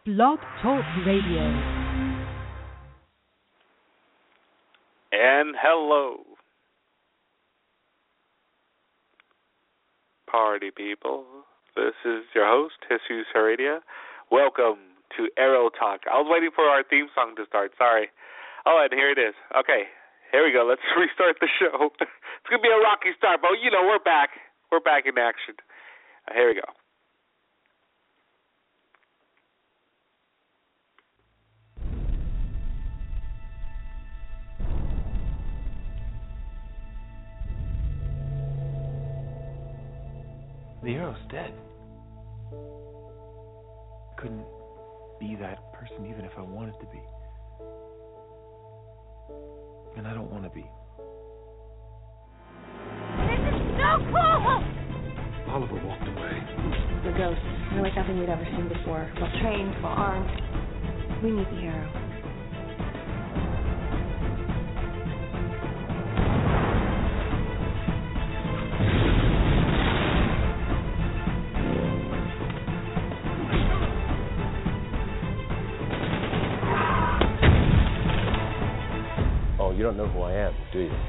Blog Talk Radio. And hello, party people. This is your host, Jesus Heredia. Welcome to Arrow Talk. I was waiting for our theme song to start. Sorry. Oh, and here it is. Okay, here we go. Let's restart the show. It's going to be a rocky start, but, you know, we're back. We're back in action. Here we go. The arrow's dead. I couldn't be that person even if I wanted to be. And I don't want to be. This is so cool! Oliver walked away. We're ghosts. We're like nothing we've ever seen before. Well trained, well armed. We need the arrow. You don't know who I am, do you?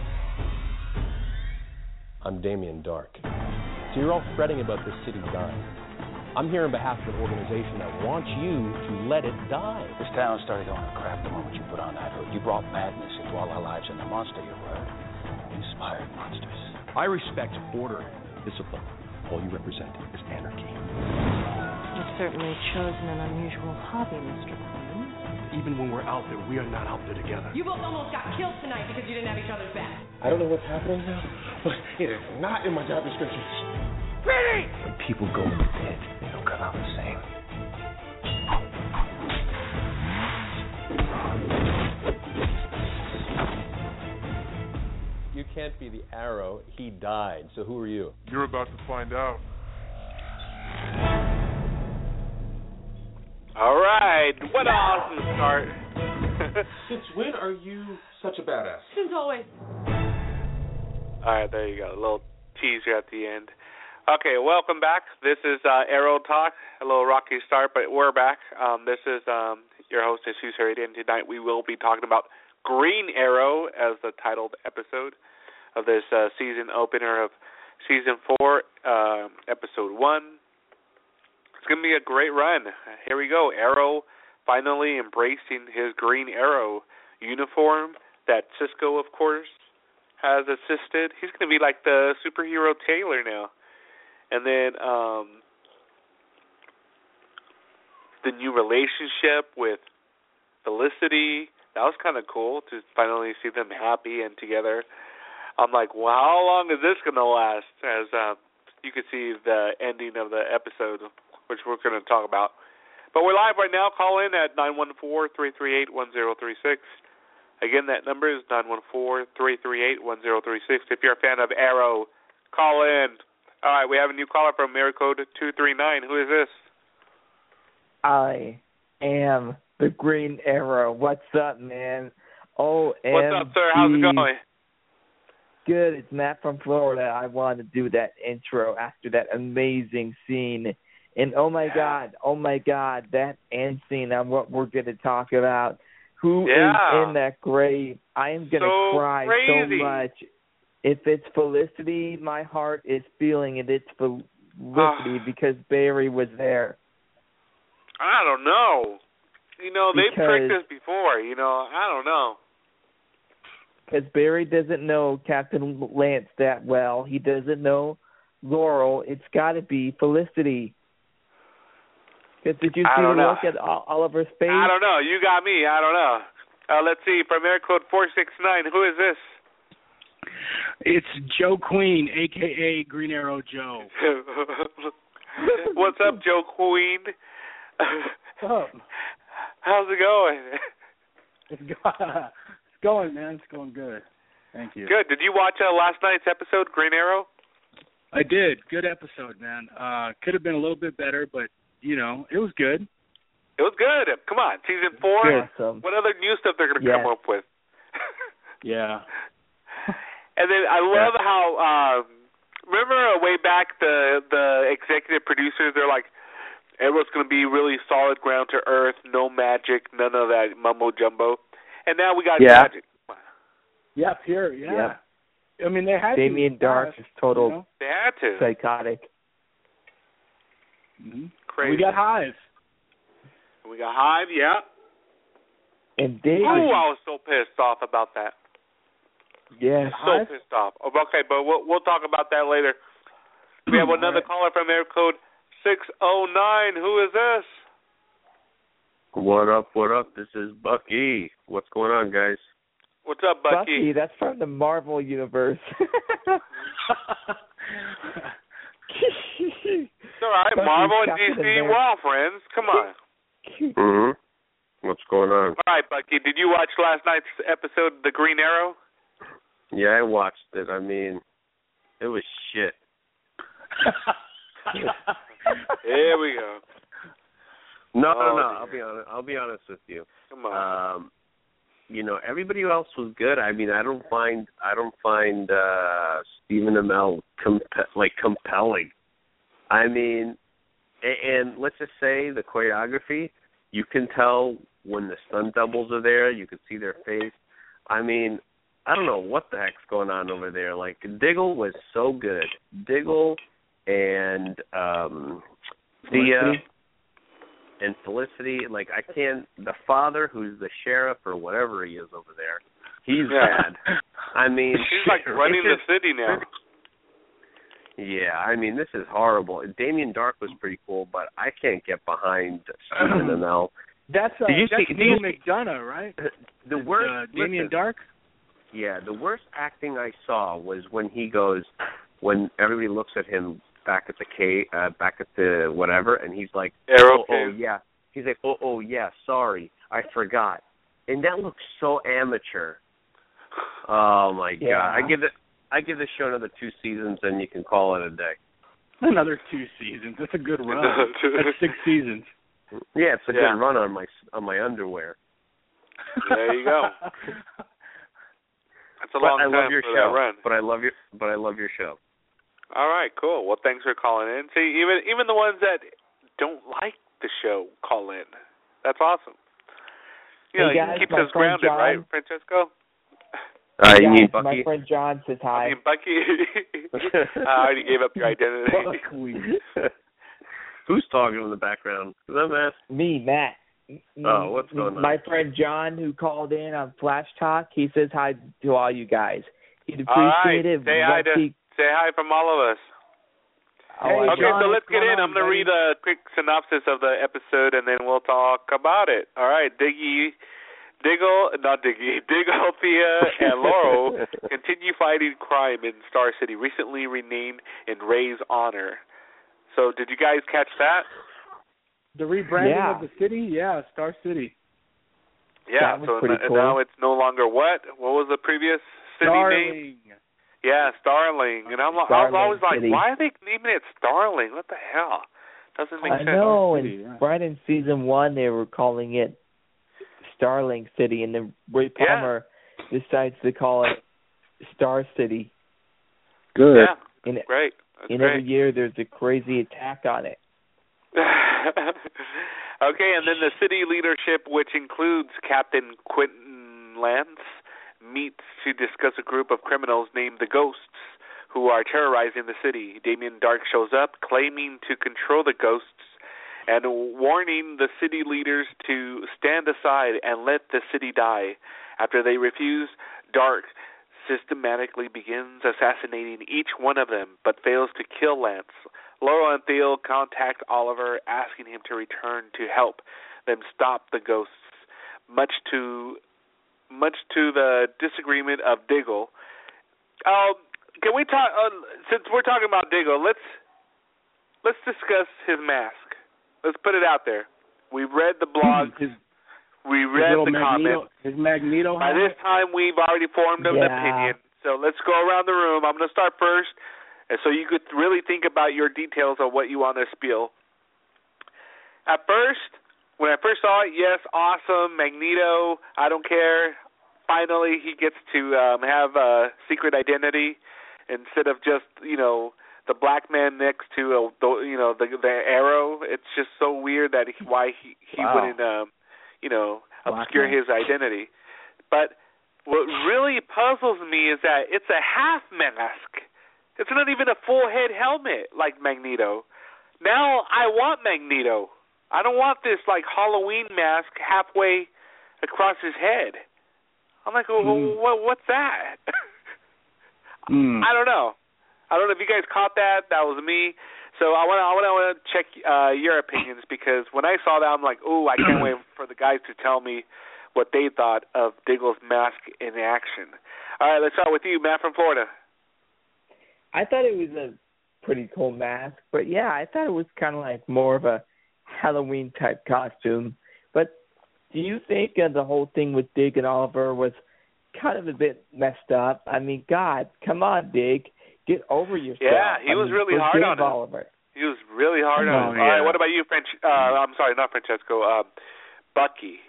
I'm Damien Dark. So you're all fretting about this city dying. I'm here on behalf of an organization that wants you to let it die. This town started going to crap the moment you put on that hood. You brought madness into all our lives, and the monster you were inspired monsters. I respect order, discipline. All you represent is anarchy. You've certainly chosen an unusual hobby, Mr. Queen. Even when we're out there, we are not out there together. You both almost got killed tonight because you didn't have each other's back. I don't know what's happening now, but it is not in my job description. Pretty! When people go in the pit, they don't come out the same. You can't be the arrow. He died. So who are you? You're about to find out. All right, what an awesome start. Since when are you such a badass? Since always. All right, there you go. A little teaser at the end. Okay, welcome back. This is Arrow Talk. A little rocky start, but we're back. This is your host, Jesus Heredia, and tonight we will be talking about Green Arrow as the titled episode of this season opener of Season 4, Episode 1. It's going to be a great run. Here we go. Arrow finally embracing his Green Arrow uniform that Cisco, of course, has assisted. He's going to be like the superhero tailor now. And then the new relationship with Felicity, that was kind of cool to finally see them happy and together. I'm like, well, how long is this going to last? As you can see the ending of the episode, which we're going to talk about. But we're live right now. Call in at 914-338-1036. Again, that number is 914-338-1036. If you're a fan of Arrow, call in. All right, we have a new caller from area code 239. Who is this? I am the Green Arrow. What's up, man? OMG. What's up, sir? How's it going? Good. It's Matt from Florida. I wanted to do that intro after that amazing scene. And oh my God, that end scene on what we're going to talk about. Who is in that grave? I am going to cry crazy. so much. If it's Felicity, my heart is feeling it. It's Felicity because Barry was there. I don't know. You know, they've tricked us before. You know, I don't know. Because Barry doesn't know Captain Lance that well. He doesn't know Laurel. It's got to be Felicity. Because did you see the look at Oliver's face? I don't know. You got me. I don't know. Let's see. From area code 469, who is this? It's Joe Queen, a.k.a. Green Arrow Joe. What's up, Joe Queen? What's up? How's it going? It's going, man. It's going good. Thank you. Good. Did you watch last night's episode, Green Arrow? I did. Good episode, man. Could have been a little bit better, but, you know, it was good. It was good. Come on. Season 4? Awesome. What other new stuff they're going to come up with? Yeah. And then I love how, remember way back the executive producers, they're like, Everyone's going to be really solid, ground to earth, no magic, none of that mumbo jumbo. And now we got magic. Yeah, pure. Yeah. I mean, they had Damien Dark is total. You know? They had to. Psychotic. Mm-hmm. Crazy. We got Hive. Yeah. And David. Oh, I was so pissed off about that. Yeah. So pissed off. Okay, but we'll talk about that later. We have another caller from air code 609. Who is this? What up? This is Bucky. What's going on, guys? What's up, Bucky? Bucky, that's from the Marvel universe. It's all right. Marvel and DC, we're all friends. Come on. Mm-hmm. What's going on? All right, Bucky, did you watch last night's episode of The Green Arrow? Yeah, I watched it. I mean, it was shit. Here we go. No. I'll be honest with you. Come on. Everybody else was good. I mean, I don't find Stephen Amell compelling. I mean, and let's just say the choreography, you can tell when the stunt doubles are there. You can see their face. I mean, I don't know what the heck's going on over there. Like, Diggle was so good. Diggle and Thea and Felicity, like, I can't, the father who's the sheriff or whatever he is over there, he's bad. I mean, he's like running the city now. Yeah, I mean, this is horrible. Damien Dark was pretty cool, but I can't get behind Stephen Amell. That's Neil McDonough, right? The worst Damien Dark? Yeah, the worst acting I saw was when everybody looks at him back at the whatever, and he's like, oh yeah. He's like, oh yeah, sorry, I forgot. And that looks so amateur. Oh my God. I give this show another 2 seasons, and you can call it a day. Another 2 seasons. That's a good run. That's 6 seasons. Yeah, it's a good run on my underwear. There you go. That's a long time for that run. But I love your show. All right, cool. Well, thanks for calling in. See, even the ones that don't like the show call in. That's awesome. You know, guys, it keeps us grounded, John, right, Francesco? You mean Bucky? My friend John says hi. I mean, Bucky. I already gave up your identity. Who's talking in the background? Is that Matt? Me, Matt. Oh, what's going on? My friend John, who called in on Flash Talk, he says hi to all you guys. He'd appreciate it. Say hi from all of us. Okay, John, so let's get in. I'm going to read a quick synopsis of the episode, and then we'll talk about it. All right, Diggle, Thea, and Laurel continue fighting crime in Star City, recently renamed in Ray's honor. So did you guys catch that? The rebranding of the city? Yeah, Star City. Yeah, so cool. now it's no longer what? What was the previous city name? Yeah, Starling. And I was always like, why are they naming it Starling? What the hell? Doesn't make sense. I know, and right in season 1 they were calling it Starling City, and then Ray Palmer decides to call it Star City. Good. Yeah, great. Every year there's a crazy attack on it. Okay, and then the city leadership, which includes Captain Quentin Lance, meets to discuss a group of criminals named the Ghosts who are terrorizing the city. Damien Dark shows up, claiming to control the Ghosts and warning the city leaders to stand aside and let the city die. After they refuse, Dark systematically begins assassinating each one of them, but fails to kill Lance. Laurel and Theo contact Oliver, asking him to return to help them stop the Ghosts, much to the disagreement of Diggle. Can we talk? Since we're talking about Diggle, let's discuss his mask. Let's put it out there. We've read the blogs. We read the comments. His Magneto. By this time, we've already formed an opinion. So let's go around the room. I'm going to start first, and so you could really think about your details of what you want to spiel. At first, when I first saw it, yes, awesome, Magneto, I don't care. Finally, he gets to have a secret identity instead of just, the black man next to the Arrow. It's just so weird that why he wouldn't obscure his identity. But what really puzzles me is that it's a half mask. It's not even a full head helmet like Magneto. Now I want Magneto. I don't want this like Halloween mask halfway across his head. I'm like, what's that? I don't know. I don't know if you guys caught that. That was me. So I want to check your opinions, because when I saw that, I'm like, I can't wait for the guys to tell me what they thought of Diggle's mask in action. All right, let's start with you, Matt from Florida. I thought it was a pretty cool mask, but yeah, I thought it was kind of like more of a Halloween type costume. But do you think the whole thing with Dig and Oliver was kind of a bit messed up? I mean, God, come on, Dig. Get over yourself. Yeah, he was really hard on him. Oliver. He was really hard on him. Yeah. All right, what about you, I'm sorry, not Francesco. Bucky.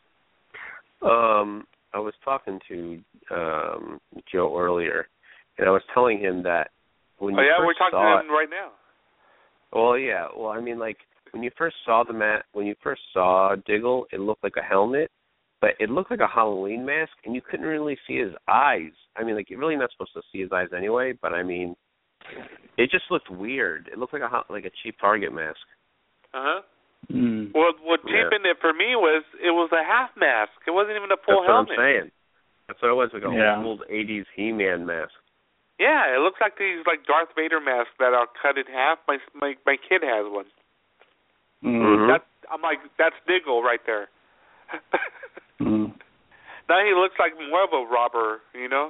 I was talking to Joe earlier, and I was telling him that when you first we're talking saw to him right now. Well, yeah. Well, I mean, like when you first saw Diggle, it looked like a helmet, but it looked like a Halloween mask, and you couldn't really see his eyes. I mean, like you're really not supposed to see his eyes anyway, but I mean, it just looked weird. It looked like a cheap Target mask. Well, what cheapened it for me was it was a half mask. It wasn't even a full helmet. That's what I'm saying. That's what it was, like an old 80s He-Man mask. Yeah, it looks like these like Darth Vader masks that are cut in half. My kid has one. I'm like, that's Diggle right there. Now he looks like more of a robber, you know,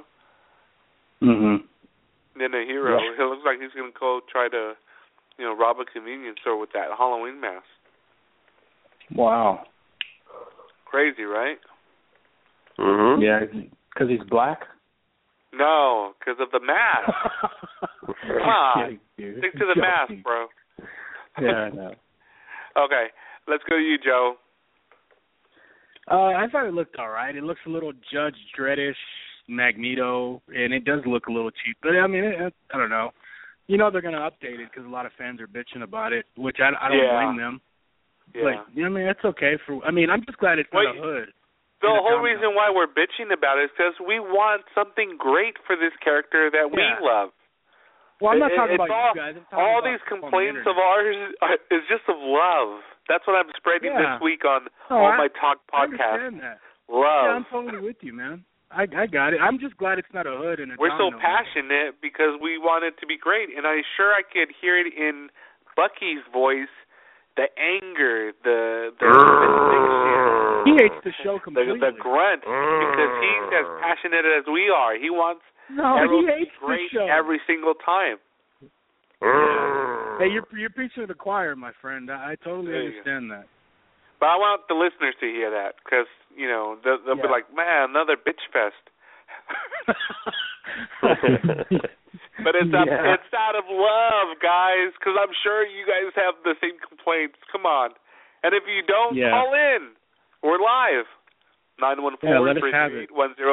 than a hero. Yeah. It looks like he's going to go try to, rob a convenience store with that Halloween mask. Wow. Crazy, right? Yeah, because he's black? No, because of the mask. Come on. Stick to the mask, bro. Yeah, I know. Okay, let's go to you, Joe. I thought it looked all right. It looks a little Judge Dredd-ish, Magneto, and it does look a little cheap. But, I mean, I don't know. They're going to update it because a lot of fans are bitching about it, which I don't blame them. Yeah. But, I mean, it's okay. I'm just glad it's not a hood. The whole reason why we're bitching about it is because we want something great for this character that we love. Well, I'm not talking about you guys. All these complaints of ours is just of love. That's what I'm spreading this week on all my talk podcasts. I understand that. Love. Yeah, I'm totally with you, man. I got it. I'm just glad it's not a hood and a We're so passionate because we want it to be great, and I could hear it in Bucky's voice, the anger, the he hates the show completely. The grunt, because he's as passionate as we are. He wants he hates great the show every single time. Hey, you're preaching to the choir, my friend. I totally understand that. But I want the listeners to hear that because, they'll be like, man, another bitch fest. But it's out of love, guys, because I'm sure you guys have the same complaints. Come on. And if you don't, call in. We're live. 914-338-1036.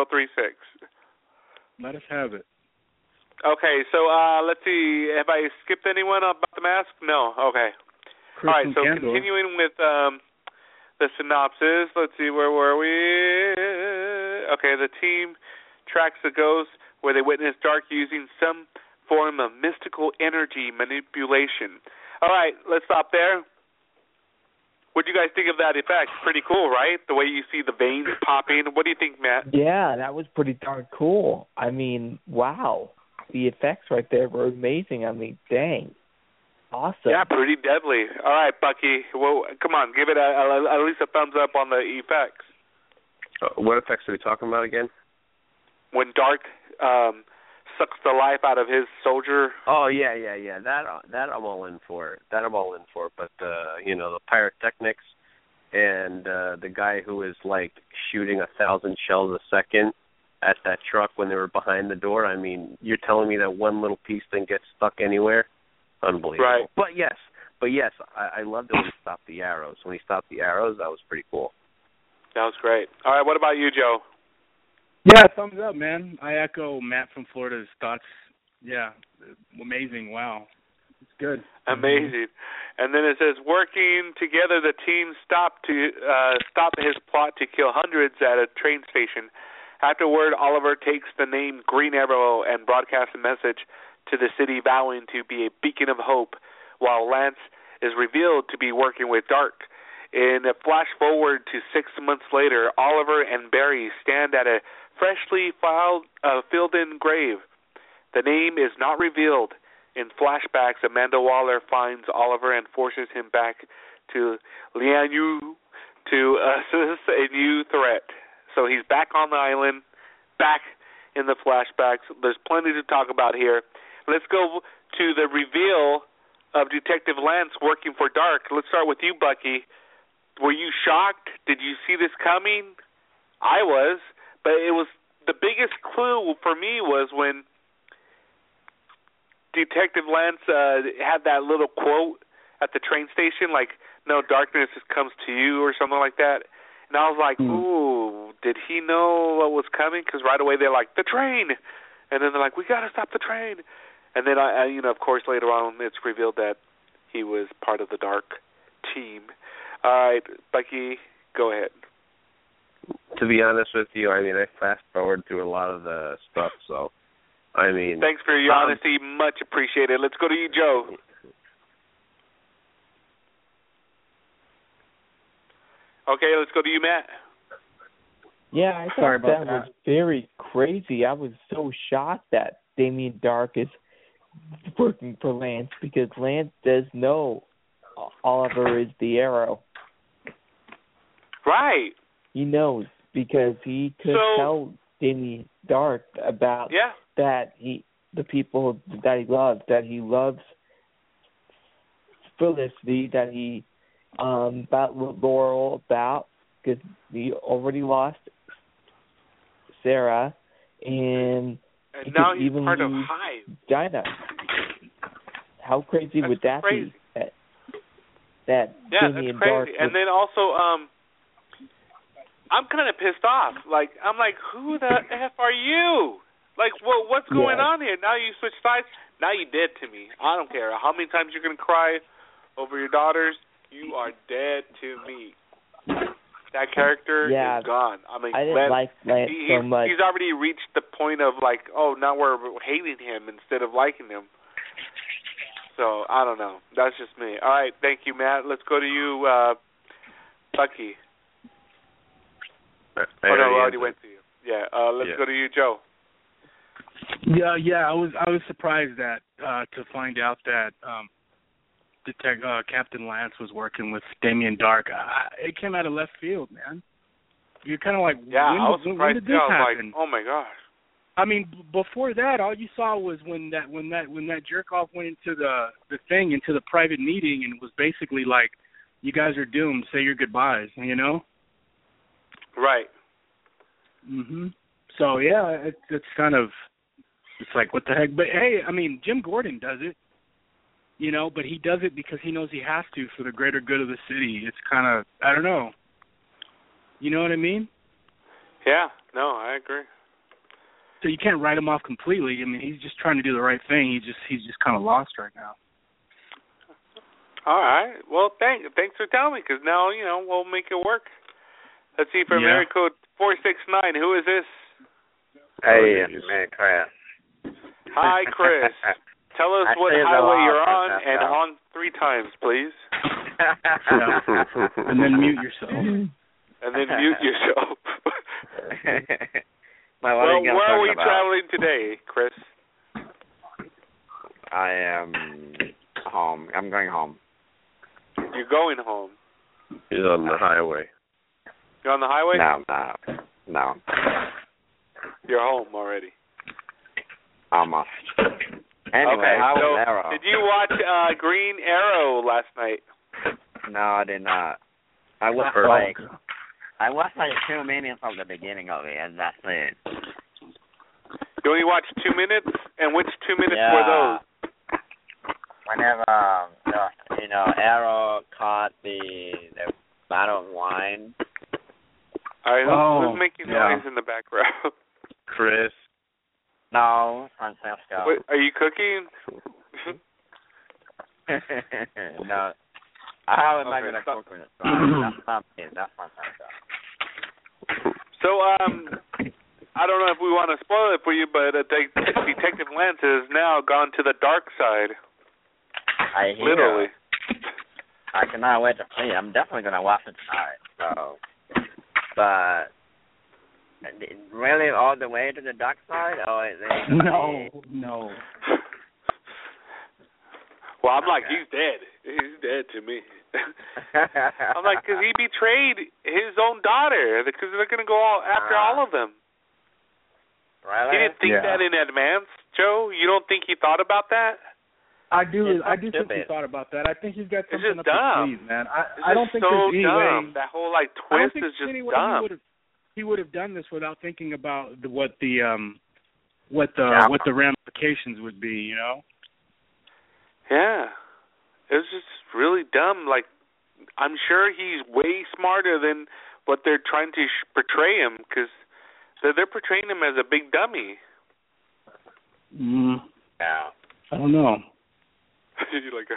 Let us have it. Okay, so let's see. Have I skipped anyone about the mask? No. Okay. All right, so continuing with the synopsis. Let's see, where were we? Okay, the team tracks the ghost where they witness Dark using some form of mystical energy manipulation. All right, let's stop there. What do you guys think of that effect? Pretty cool, right? The way you see the veins popping. What do you think, Matt? Yeah, that was pretty darn cool. I mean, wow. The effects right there were amazing. I mean, dang. Awesome. Yeah, pretty deadly. All right, Bucky. Well, come on, give it at least a thumbs up on the effects. What effects are we talking about again? When Dark sucks the life out of his soldier. Oh yeah. That I'm all in for. But the pyrotechnics and the guy who is like shooting 1,000 shells a second at that truck when they were behind the door. I mean, you're telling me that one little piece didn't get stuck anywhere? Unbelievable. Right. But yes, I loved it when he stopped the arrows. When he stopped the arrows, that was pretty cool. That was great. All right, what about you, Joe? Yeah, thumbs up, man. I echo Matt from Florida's thoughts Yeah, amazing. Wow, it's good. Amazing. And then it says, working together, the team stopped his plot to kill hundreds at a train station. Afterward, Oliver takes the name Green Arrow and broadcasts a message to the city vowing to be a beacon of hope, while Lance is revealed to be working with Dark. In a flash forward to 6 months later, Oliver and Barry stand at a freshly filled-in grave. The name is not revealed. In flashbacks, Amanda Waller finds Oliver and forces him back to Lian-Yu to assist a new threat. So he's back on the island, back in the flashbacks. There's plenty to talk about here. Let's go to the reveal of Detective Lance working for Dark. Let's start with you, Bucky. Were you shocked? Did you see this coming? I was, but it was the biggest clue for me was when Detective Lance had that little quote at the train station, like, no darkness comes to you or something like that. And I was like, ooh, did he know what was coming? Because right away they're like, the train. And then they're like, we got to stop the train. And then, of course, later on it's revealed that he was part of the Dark team. All right, Bucky, go ahead. To be honest with you, I mean, I fast forward through a lot of the stuff, so, I mean... Thanks for your honesty. Much appreciated. Let's go to you, Joe. Okay, let's go to you, Matt. Yeah, I thought that was very crazy. I was so shocked that Damien Dark is working for Lance because Lance does know Oliver is the Arrow. Right. He knows because he could tell Damien Dark about that the people that he loves Felicity, that he about Laurel, because he already lost Sarah, and he now could he's even part of lose Hive. Dinah. How crazy would that crazy. be? That Damien Dark. And then also, I'm kind of pissed off. Like, I'm like, who the F are you? Like, what's going on here? Now you switch sides. Now you dead to me. I don't care how many times you're going to cry over your daughters. You are dead to me. That character is gone. I mean, I didn't like Lance so much. He's already reached the point of like, oh, now we're hating him instead of liking him. So, I don't know. That's just me. All right, thank you, Matt. Let's go to you, Bucky. I already went to you. Yeah, let's go to you, Joe. Yeah. I was surprised that to find out that Captain Lance was working with Damien Dark. It came out of left field, man. You're kind of like, when did this happen? Like, oh my gosh. I mean, before that, all you saw was when that jerk off went into the thing, into the private meeting, and it was basically like, you guys are doomed. Say your goodbyes. You know. Right. Mhm. So yeah, it's kind of, it's like, what the heck? But hey, I mean, Jim Gordon does it. You know, but he does it because he knows he has to for the greater good of the city. It's kind of, I don't know. You know what I mean? Yeah. No, I agree. So you can't write him off completely. I mean, he's just trying to do the right thing. He's just kind of lost right now. All right. Well, thanks for telling me, because now, we'll make it work. Let's see, from area code 469, who is this? Hey, it's me, Chris. Hi, Chris. Tell us what highway you're on, and on 3 times, please. And then mute yourself. Well, where are we traveling today, Chris? I am home. I'm going home. You're going home? He's on the highway. You're on the highway? No. You're home already? Almost. Anyway, okay, how was Arrow? Did you watch Green Arrow last night? No, I did not. I watched like 2 minutes of the beginning of it, and that's it. You only watched 2 minutes? And which 2 minutes were those? Whenever, Arrow caught the bottle of wine. All right, who's making noise in the background? Chris. No, Francesco. Wait, are you cooking? No. I haven't made a cooking. That's not me. That's Francesco. So, I don't know if we want to spoil it for you, but Detective Lance has now gone to the dark side. I hear. Literally. I cannot wait to see. I'm definitely going to watch it tonight. So, but really, all the way to the dark side, or is it? No. Well, I'm like, he's dead. He's dead to me. I'm like, because he betrayed his own daughter, because they're going to go after all of them. Really? He didn't think that in advance, Joe? You don't think he thought about that? I do think he thought about that. I think he's got something up his sleeve, man. I don't think so there's any dumb. way. That whole twist is just dumb. He would have done this without thinking about what the ramifications would be, you know? Yeah. It was just really dumb. Like, I'm sure he's way smarter than what they're trying to portray him, because they're portraying him as a big dummy. Yeah. I don't know. You're like,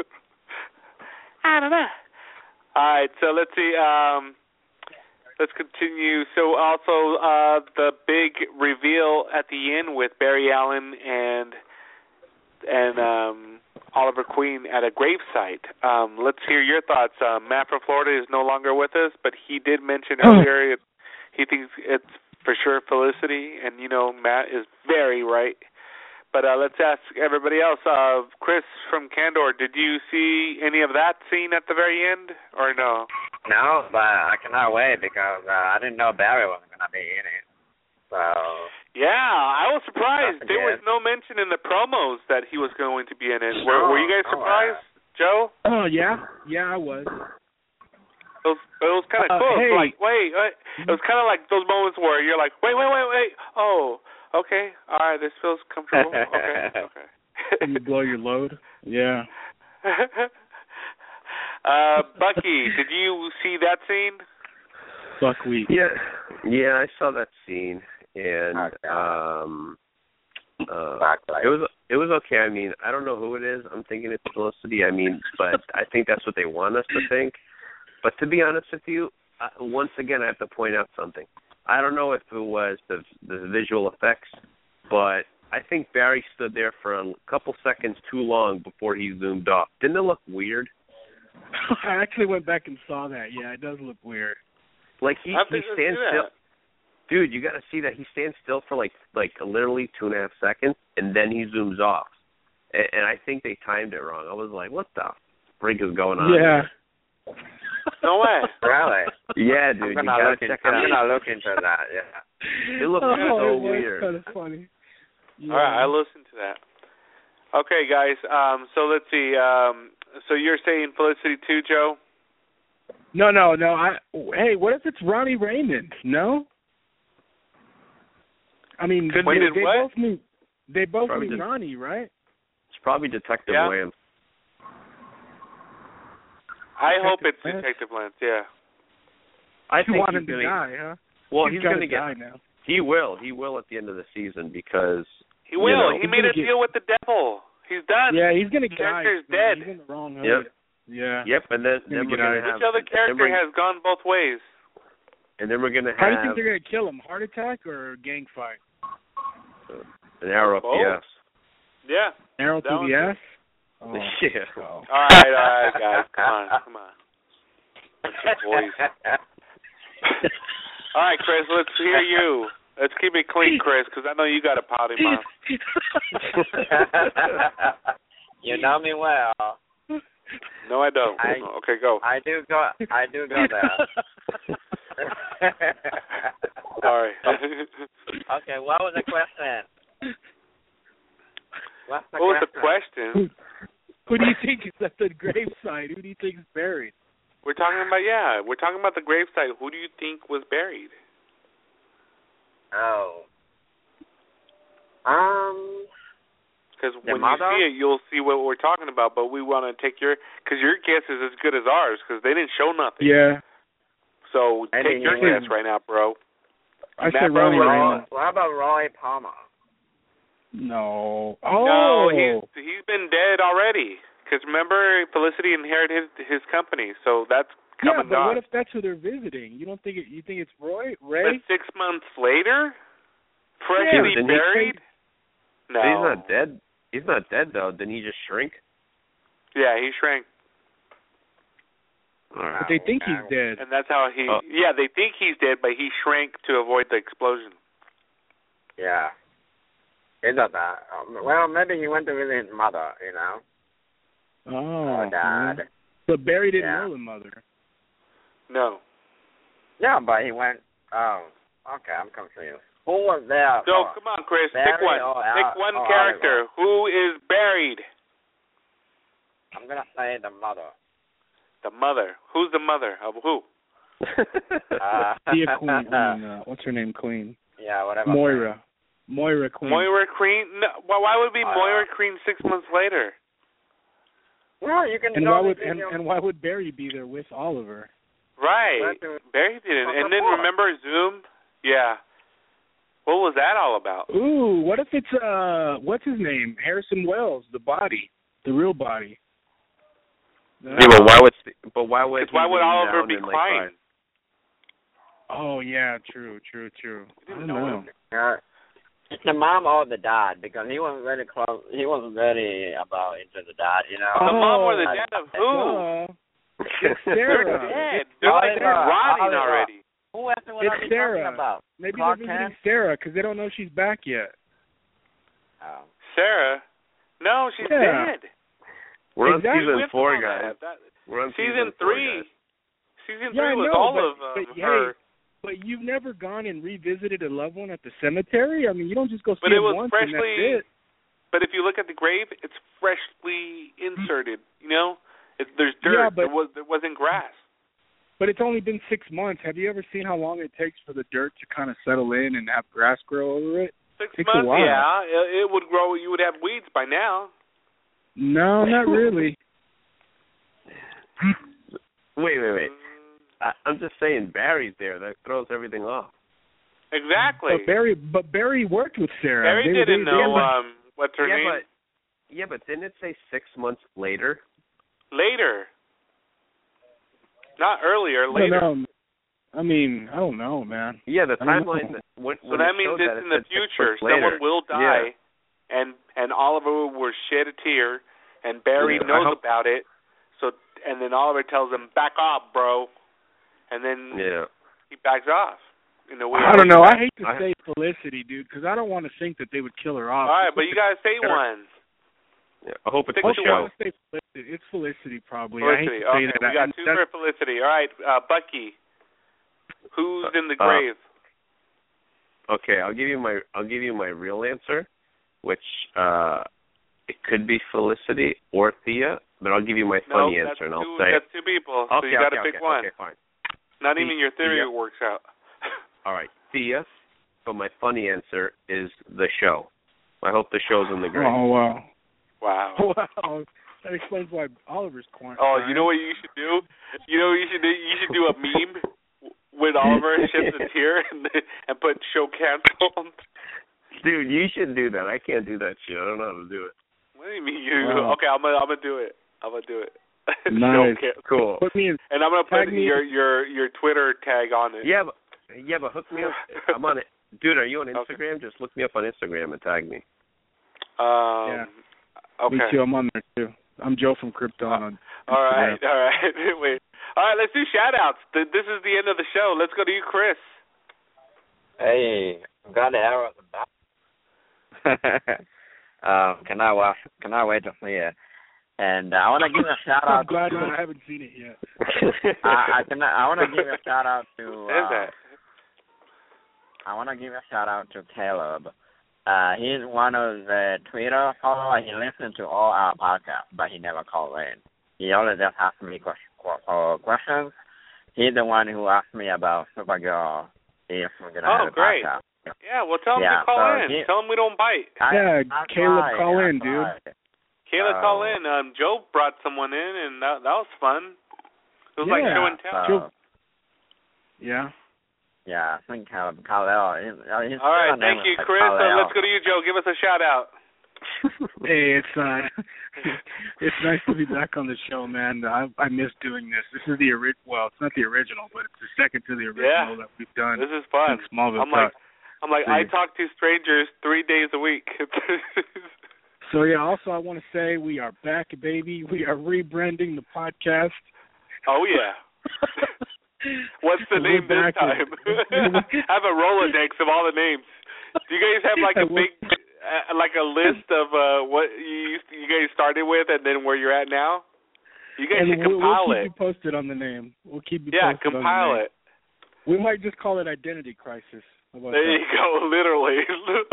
I don't know. All right, so let's see. Let's continue. So also the big reveal at the end with Barry Allen and Oliver Queen at a gravesite. Let's hear your thoughts. Matt from Florida is no longer with us, but he did mention earlier he thinks it's for sure Felicity, and Matt is very right. But let's ask everybody else. Chris from Candor, did you see any of that scene at the very end, or no? No, but I cannot wait because I didn't know Barry wasn't going to be in it. So. Yeah, I was surprised. There was no mention in the promos that he was going to be in it. Were you guys surprised, Joe? Oh, yeah. Yeah, I was. It was kind of cool. Hey. Like, wait. It was kind of like those moments where you're like, wait. Oh. Okay, all right, this feels comfortable. Okay. You blow your load? Yeah. Bucky, did you see that scene? Buckwheat. Yeah, I saw that scene, and it was okay. I mean, I don't know who it is. I'm thinking it's Felicity. I mean, but I think that's what they want us to think. But to be honest with you, once again, I have to point out something. I don't know if it was the visual effects, but I think Barry stood there for a couple seconds too long before he zoomed off. Didn't it look weird? I actually went back and saw that. Yeah, it does look weird. Like he stands still. Dude, you got to see that he stands still for like literally 2.5 seconds, and then he zooms off. And I think they timed it wrong. I was like, what the freak is going on? Yeah. No way. Really? Yeah, dude. I'm gonna look into that. Yeah. It looks so weird. Kind of funny. Yeah. All right, I listened to that. Okay, guys. So let's see. So you're saying Felicity too, Joe? No. Hey, what if it's Ronnie Raymond? No. I mean, they both knew Ronnie, right? It's probably Detective Williams. I hope it's Detective Lance, yeah. I think want him to die, huh? Well, he's going to die now. He will at the end of the season because he will. He made a deal with the devil. He's done. Yeah, he's going to die. Character's dead. He's in the wrong hood. Yep. Yeah. Yep, and then we're going to have... Which other character has gone both ways? And then we're going to have... How do you think they're going to kill him? Heart attack or gang fight? An arrow up the ass. Yeah. Arrow through the ass? Oh. Yeah. All right, guys. Come on. Boys. All right, Chris, let's hear you. Let's keep it clean, Chris, because I know you got a potty mouth. You know me well. No, I don't. Okay, go. I do go there. Sorry. Okay, what was the question? What was the question? Who do you think is at the gravesite? Who do you think is buried? We're talking about the gravesite. Who do you think was buried? Oh. Because when you see it, you'll see what we're talking about. But we want to take because your guess is as good as ours because they didn't show nothing. Yeah. So take your guess right now, bro. I said Ronnie Raymond. What about Roy Palmer? No. No, he's been dead already. Because remember, Felicity inherited his company, so that's come and but gone. what if that's who they're visiting? You don't think you think it's Ray? But 6 months later, freshly buried. No, he's not dead. He's not dead though. Didn't he just shrink? Yeah, he shrank. But they think he's dead. And that's how he. Yeah, they think he's dead, but he shrank to avoid the explosion. Yeah. It's not that. Well, maybe he went to visit his mother, you know. Oh. Dad. But Barry didn't know the mother. No. Yeah, but he went. Oh, okay. I'm confused. Who was there? So come on, Chris. Pick one. Pick one character. Who is buried? I'm gonna say the mother. The mother. Who's the mother of who? Tia Queen. What's her name? Queen. Yeah, whatever. Moira. Moira Queen. Moira Queen? No, well, why would it be Moira Queen 6 months later? Well, you can. And why would Barry be there with Oliver? Right. Barry didn't. And then remember Zoom? Yeah. What was that all about? Ooh, what if it's what's his name? Harrison Wells, the body, the real body. Yeah, but why would Oliver be crying? Oh yeah, true. I don't know. It's the mom or the dad, because he wasn't very close. He wasn't very about into the dad, you know. The mom or the dad of who? Sarah. They're dead. They're like rotting already. Who else would it's I be Sarah. talking about? Maybe Clark they're visiting Kent? Sarah because they don't know she's back yet. Oh. Sarah? No, she's dead. We're on season 4, guys. We're on season 3. Season 3 was know, all of her. Hey, but you've never gone and revisited a loved one at the cemetery? I mean, you don't just go see it once and that's it. But if you look at the grave, it's freshly inserted, you know? There's dirt. There wasn't grass. But it's only been 6 months. Have you ever seen how long it takes for the dirt to kind of settle in and have grass grow over it? 6 months, yeah. It would grow. You would have weeds by now. No, not really. Wait. I'm just saying Barry's there. That throws everything off. Exactly. But Barry worked with Sarah. Barry didn't know what's her name. But didn't it say 6 months later? Later. Not earlier, later. No. I mean, I don't know, man. Yeah, the timeline. So that means it's in the future. Someone will die, and Oliver will shed a tear, and Barry knows about it. So, and then Oliver tells him, "Back off, bro," and then he backs off. In a way. I don't know. I hate to say Felicity, dude, because I don't want to think that they would kill her off. All right, but you gotta say one. Yeah, I hope it's the show. It's Felicity, probably. Felicity. I hate to say that. We got two for Felicity. All right, Bucky. Who's in the grave? Okay, I'll give you my real answer, which it could be Felicity or Thea, but I'll give you my funny answer, and I'll say that's two people. So you got to pick one. Okay, fine. Not even your theory works out. All right, Thea. But my funny answer is the show. I hope the show's in the grave. Oh wow. Wow. That explains why Oliver's corn. Oh, you know what you should do? You know what you should do? You should do a meme with Oliver sheds a tear and put show canceled. Dude, you should do that. I can't do that shit. I don't know how to do it. What do you mean you? Okay, I'm gonna do it. Nice. Cool. Put me in. And I'm gonna put your Twitter tag on it. Yeah, but hook me up. I'm on it. Dude, are you on Instagram? Okay. Just look me up on Instagram and tag me. Yeah. Okay. Me too. I'm on there too. I'm Joe from Krypton. All right. Wait. All right, let's do shout-outs. This is the end of the show. Let's go to you, Chris. Hey, got the arrow at the back. Cannot wait to see it. And I want to give a shout-out. I'm glad I haven't seen it yet. I want to give a shout-out to... Who says that? I want to give a shout-out to Caleb. He's one of the Twitter followers. He listens to all our podcasts, but he never called in. He always just asks me questions. He's the one who asked me about Supergirl if we're going to have a great. podcast. Yeah, well, tell him to call in. Tell him we don't bite. Caleb, call in, dude. Caleb, call in. Joe brought someone in, and that was fun. It was like show and tell. Yeah. Yeah, I think Kal-El. All right, thank you, Chris. Let's go to you, Joe. Give us a shout out. Hey, it's nice to be back on the show, man. I miss doing this. This is the original. Well, it's not the original, but it's the second to the original that we've done. This is fun. Smallville I'm like I talk to strangers 3 days a week. So yeah. Also, I want to say we are back, baby. We are rebranding the podcast. Oh yeah. What's the name this time? I have a Rolodex of all the names. Do you guys have like a big, like a list of what you guys started with and then where you're at now? You guys should compile it. We'll keep you posted on the name. We'll keep you posted. Yeah, compile it. We might just call it Identity Crisis. There you go, literally.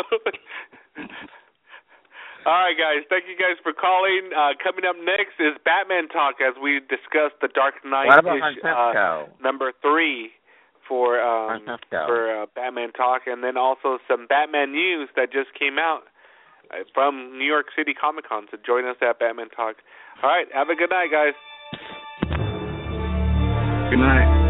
All right, guys. Thank you guys for calling. Coming up next is Batman Talk as we discuss the Dark Knight number 3 for Batman Talk, and then also some Batman news that just came out from New York City Comic Con. So join us at Batman Talk. All right. Have a good night, guys. Good night.